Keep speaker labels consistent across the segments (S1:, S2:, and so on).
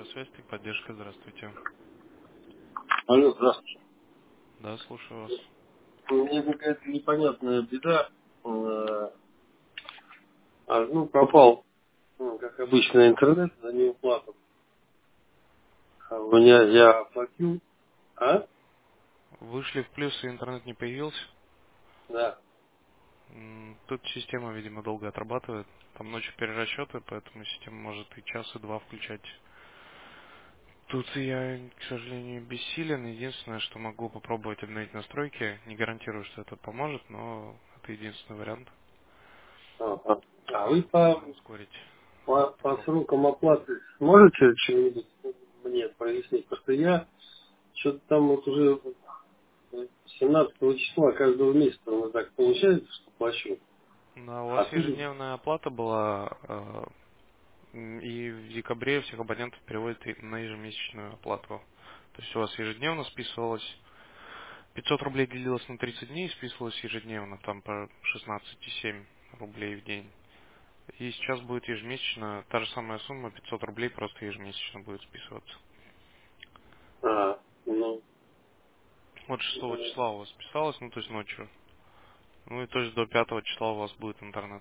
S1: Электросвязь, техподдержка, здравствуйте.
S2: Алло, здравствуйте.
S1: Да, слушаю вас.
S2: У меня какая-то непонятная беда. Пропал, как обычно, интернет за неуплату. У меня я оплатил. А?
S1: Вышли в плюс, и интернет не появился.
S2: Да.
S1: Тут система, видимо, долго отрабатывает. Там ночью перерасчеты, поэтому система может и час, и два включать. Тут я, к сожалению, бессилен. Единственное, что могу попробовать обновить настройки. Не гарантирую, что это поможет, но это единственный вариант.
S2: Ага. А вы
S1: Попробую ускорить
S2: по
S1: процесс.
S2: срокам оплаты сможете что-нибудь мне прояснить? Потому что я что-то там вот уже 17 числа каждого месяца у так получается, что плачу.
S1: Да, у
S2: А
S1: вас
S2: тут
S1: ежедневная оплата была, и в декабре всех абонентов переводят на ежемесячную оплату. То есть у вас ежедневно списывалось 500 рублей делилось на 30 дней и списывалось ежедневно, там по 16,7 рублей в день. И сейчас будет ежемесячно та же самая сумма, 500 рублей, просто ежемесячно будет списываться.
S2: а, ну,
S1: Вот 6 числа у вас списалось, ну то есть ночью. Ну и то есть до 5 числа у вас будет интернет.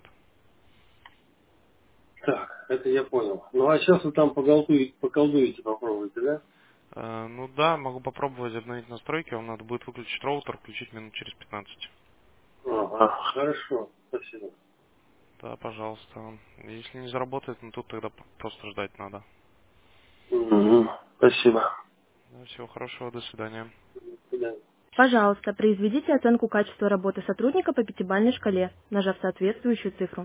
S2: так, это я понял. Ну а сейчас вы там поколдуете, попробуйте, да?
S1: Ну да, могу попробовать обновить настройки, вам надо будет выключить роутер, включить минут через 15.
S2: Ага, хорошо, спасибо.
S1: Да, пожалуйста. Если не заработает, ну тут тогда просто ждать надо.
S2: Мгм, спасибо.
S1: Да, всего хорошего, до свидания.
S2: До свидания.
S3: Пожалуйста, произведите оценку качества работы сотрудника по пятибалльной шкале, нажав соответствующую цифру.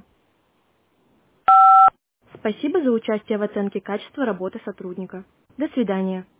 S3: Спасибо за участие в оценке качества работы сотрудника. До свидания.